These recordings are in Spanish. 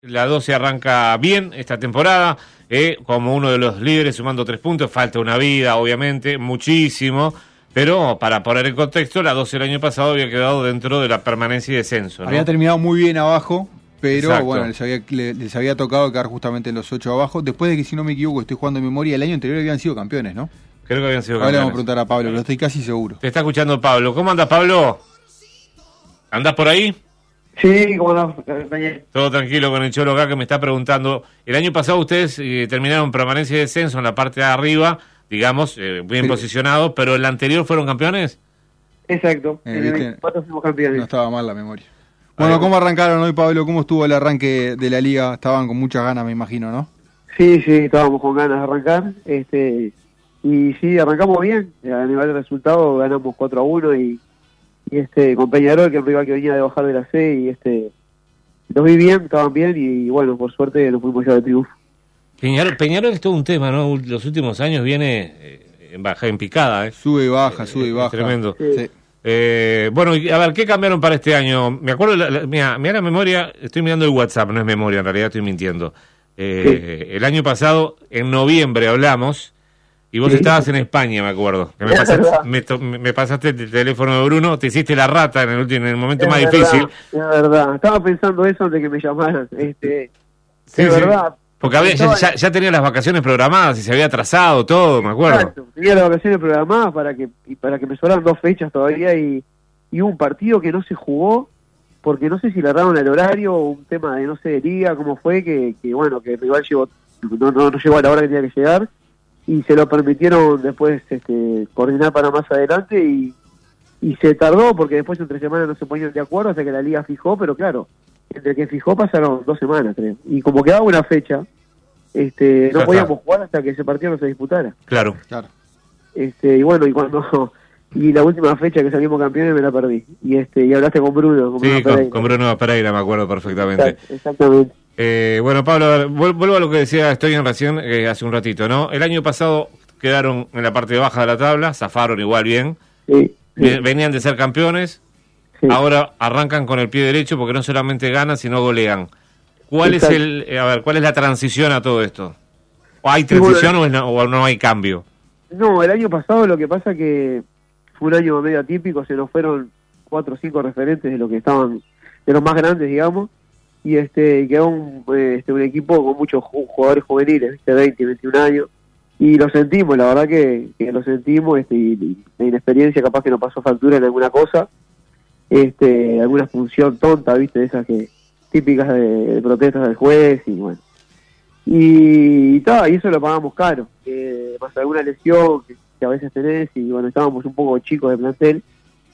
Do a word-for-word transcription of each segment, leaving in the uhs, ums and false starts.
La doce arranca bien esta temporada, eh, como uno de los líderes sumando tres puntos, falta una vida obviamente, muchísimo, pero para poner en contexto, la doce el año pasado había quedado dentro de la permanencia y descenso, ¿no? Había terminado muy bien abajo, pero Exacto. bueno, les había, les había tocado quedar justamente en los ocho abajo, después de que, si no me equivoco, estoy jugando en memoria, el año anterior habían sido campeones, ¿no? Creo que habían sido Ahora campeones. le vamos a preguntar a Pablo, pero estoy casi seguro. Te está escuchando Pablo. ¿Cómo andas, Pablo? ¿Andás por ahí? Sí, cómo no, compañero. Todo tranquilo con el Cholo acá que me está preguntando. El año pasado ustedes eh, terminaron permanencia y descenso en la parte de arriba, digamos, eh, bien Sí. posicionados, pero el anterior fueron campeones. Exacto, Eh, en el ¿viste? veinticuatro fuimos campeones. No estaba mal la memoria. Bueno, ¿cómo arrancaron hoy, Pablo? ¿Cómo estuvo el arranque de la liga? Estaban con muchas ganas, me imagino, ¿no? Sí, sí, estábamos con ganas de arrancar. este Y sí, arrancamos bien. A nivel de resultado ganamos cuatro a uno y, y este con Peñarol, que es el rival que venía de bajar de la C, y este los vi bien, estaban bien y bueno, por suerte nos fuimos ya de triunfo. Peñarol, Peñarol es todo un tema, ¿no? Los últimos años viene eh, en baja, en picada, ¿eh? Sube y baja, sube y Eh, baja. Tremendo. Sí. Sí. Eh, bueno, y a ver, ¿qué cambiaron para este año? Me acuerdo, la, la, mira, mira la memoria, estoy mirando el WhatsApp, no es memoria, en realidad estoy mintiendo. Eh, sí. El año pasado, en noviembre hablamos, y vos sí. estabas en España, me acuerdo. Que me, pasaste, me, to, me pasaste el teléfono de Bruno, te hiciste la rata en el último, en el momento Es más verdad, difícil. Es verdad, estaba pensando eso antes de que me llamaran. Este, sí, es sí. verdad. Porque había, ya, ya, ya tenía las vacaciones programadas y se había atrasado todo, me acuerdo. Exacto, tenía las vacaciones programadas para que y para que me sobraran dos fechas todavía y, y un partido que no se jugó porque no sé si le erraron el horario o un tema de no sé de liga, cómo fue, que, que bueno, que el rival llegó, no, no, no llegó a la hora que tenía que llegar y se lo permitieron después este, coordinar para más adelante y, y se tardó porque después entre semanas no se ponían de acuerdo hasta que la liga fijó, pero claro, entre que fijó pasaron dos semanas, creo. Y como quedaba una fecha, este no ya podíamos está. jugar hasta que ese partido no se disputara. Claro. Claro. Este y bueno, y cuando y la última fecha que salimos campeones me la perdí. Y este y hablaste con Bruno. Con Sí, Bruno con, Pereira. con Bruno Pereira, me acuerdo perfectamente. Exact, exactamente. Eh, bueno, Pablo, a ver, vuelvo a lo que decía Estoy en recién eh, hace un ratito, ¿no? El año pasado quedaron en la parte baja de la tabla, zafaron igual bien, Sí, sí, venían de ser campeones. sí. Ahora arrancan con el pie derecho porque no solamente ganan, sino golean. ¿Cuál Exacto. es el, eh, a ver, cuál es la transición a todo esto? ¿O hay Sí, bueno, transición o, es no, o no hay cambio? No, el año pasado lo que pasa que fue un año medio atípico, se nos fueron cuatro o cinco referentes de lo que estaban, de los más grandes, digamos, y este quedó un, este, un equipo con muchos jugadores juveniles, ¿viste? veinte, veintiún años, y lo sentimos, la verdad que, que lo sentimos, este, y, y la inexperiencia capaz que nos pasó factura en alguna cosa, este, alguna función tonta, viste, de esas que típicas de, de protestas del juez, y bueno. Y, y, ta, y eso lo pagamos caro, que más alguna lesión que, que a veces tenés, y bueno, estábamos un poco chicos de plantel,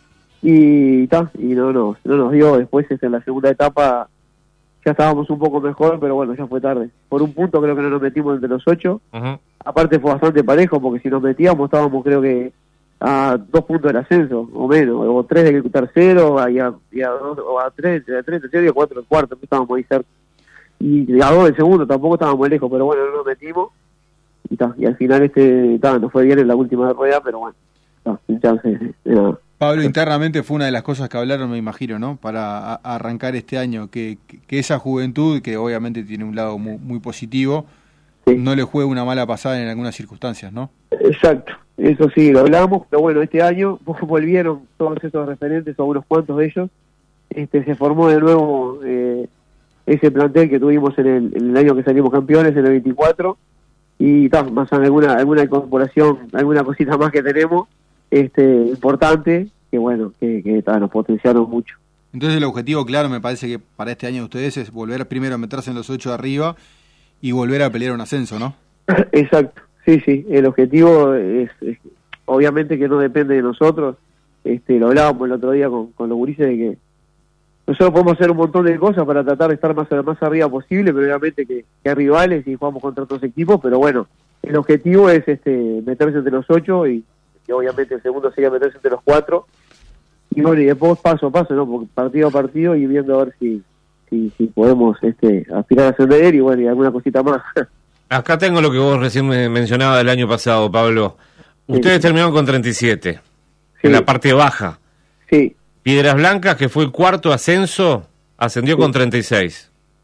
y ta, y no nos, no nos dio. Después este, en la segunda etapa ya estábamos un poco mejor, pero bueno, ya fue tarde. Por un punto creo que no nos metimos entre los ocho, Uh-huh. aparte fue bastante parejo, porque si nos metíamos estábamos creo que a dos puntos del ascenso, o menos, o tres del tercero, y a, y a dos, o a tres, a tres del tercero y a cuatro del cuarto, que estábamos ahí cerca. Y a dos del segundo tampoco estábamos lejos, pero bueno, no nos metimos, y, ta, y al final este ta, nos fue bien en la última rueda, pero bueno, ta, sin chance de, de nada. Pablo, internamente fue una de las cosas que hablaron, me imagino, ¿no? Para a, a arrancar este año, que, que, que esa juventud, que obviamente tiene un lado muy, muy positivo, Sí. no le juegue una mala pasada en algunas circunstancias, ¿no? Exacto, eso sí, lo hablamos, pero bueno, este año volvieron todos esos referentes, o unos cuantos de ellos, este se formó de nuevo eh, ese plantel que tuvimos en el, en el año que salimos campeones, en el veinticuatro, y ta, más alguna alguna incorporación, alguna cosita más que tenemos, este importante, que bueno, que, que ta, nos potenciaron mucho. Entonces el objetivo, claro, me parece que para este año de ustedes es volver primero a meterse en los ocho de arriba y volver a pelear un ascenso, ¿no? Exacto, sí, sí, el objetivo es, es obviamente que no depende de nosotros, este lo hablábamos el otro día con, con los gurises de que nosotros podemos hacer un montón de cosas para tratar de estar más, más arriba posible, pero obviamente que, que hay rivales y jugamos contra otros equipos, pero bueno, el objetivo es este meterse entre los ocho y, y obviamente el segundo sería meterse entre los cuatro, y bueno, y después paso a paso, ¿no? Porque partido a partido y viendo a ver si si, si podemos este aspirar a ascender y bueno, y alguna cosita más. Acá tengo lo que vos recién me mencionabas del año pasado, Pablo. Ustedes Sí. terminaron con treinta y siete, Sí. en la parte baja. Sí, Piedras Blancas, que fue el cuarto ascenso, ascendió Sí. con treinta y seis.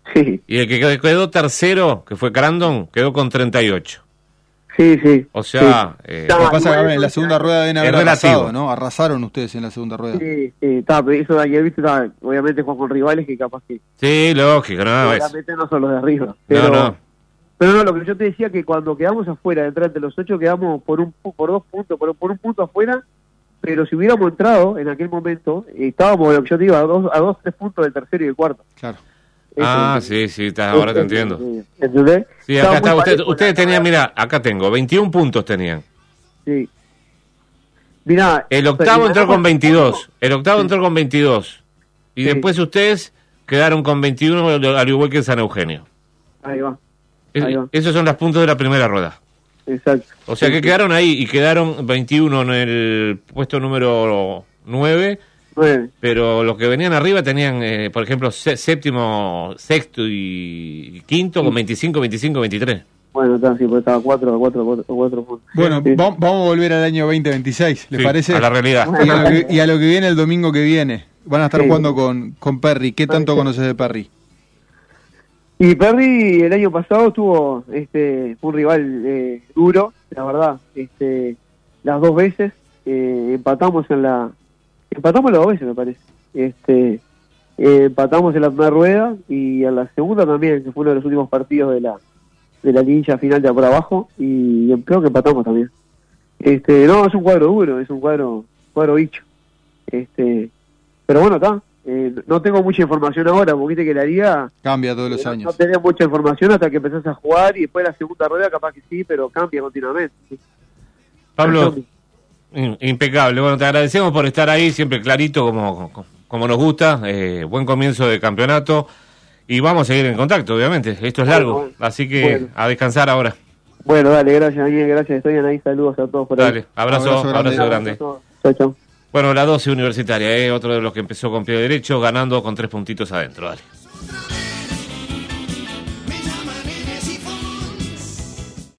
Sí, Y el que quedó tercero, que fue Crandon, quedó con treinta y ocho. sí, sí. O sea, sí. eh, No, Lo que pasa es que igual en la eso- segunda rueda deben haber es relativo. arrasado, ¿no? Arrasaron ustedes en la segunda rueda. Sí, sí, está, pero eso de ayer, viste, está, obviamente juegan con rivales que capaz que sí, lógico, no, es- seguramente no son los de arriba. Pero, no, no. pero no, lo que yo te decía que cuando quedamos afuera, de entrar entre los ocho, quedamos por un pu- por dos puntos, por, por un punto afuera, pero si hubiéramos entrado en aquel momento, eh, estábamos, lo que yo te digo, a dos, a dos, tres puntos del tercero y del cuarto. Claro. Ah, Eso, sí, sí, está, ahora te eso, entiendo. sí, ¿entendés? Sí, Estaba acá muy está, usted, parejo ustedes la- tenían, mira, acá tengo, veintiún puntos tenían. Sí. Mirá, El octavo y entró ganamos- con veintidós, el octavo Sí. entró con veintidós. Y Sí. después ustedes quedaron con veintiuno, al igual que San Eugenio. Ahí va, Es- Ahí va. Esos son los puntos de la primera rueda. exacto. O sea Sí, que sí. quedaron ahí y quedaron veintiuno en el puesto número nueve, Nueve. pero los que venían arriba tenían, eh, por ejemplo, sé- séptimo, sexto y quinto con veinticinco, veinticinco, veintitrés. Bueno, está, sí, porque estaba cuatro, cuatro, cuatro, cuatro puntos. Bueno, Sí. va- vamos a volver al año veinte veintiséis, ¿les Sí, parece? a la realidad. Y a, lo que, y a lo que viene el domingo que viene. Van a estar Sí. jugando con, con Perry. ¿Qué tanto conoces de Perry? Y Perry el año pasado tuvo este fue un rival eh, duro, la verdad. Este, las dos veces eh, empatamos en la empatamos las dos veces, me parece. Este, eh, empatamos en la primera rueda y en la segunda también, que fue uno de los últimos partidos de la de la liguilla final de por abajo, y creo que empatamos también. Este, no, es un cuadro duro, es un cuadro cuadro bicho. Este, pero bueno, está. Eh, no tengo mucha información ahora, porque viste que la liga Cambia todos los no, años. no tenés mucha información hasta que empezás a jugar, y después la segunda rueda capaz que sí, pero cambia continuamente. Sí. Pablo, im- impecable. Bueno, te agradecemos por estar ahí, siempre clarito como, como nos gusta. Eh, buen comienzo de campeonato. Y vamos a seguir en contacto, obviamente. Esto es largo. Bueno, bueno. Así que Bueno. a descansar ahora. Bueno, dale, gracias, Daniel, gracias, estoy ahí, saludos a todos por ahí. Dale, abrazo, Abrazo grande. abrazo grande. Chao, chao. Bueno, la doce Universitaria, ¿eh? Otro de los que empezó con pie derecho, ganando con tres puntitos adentro. Dale.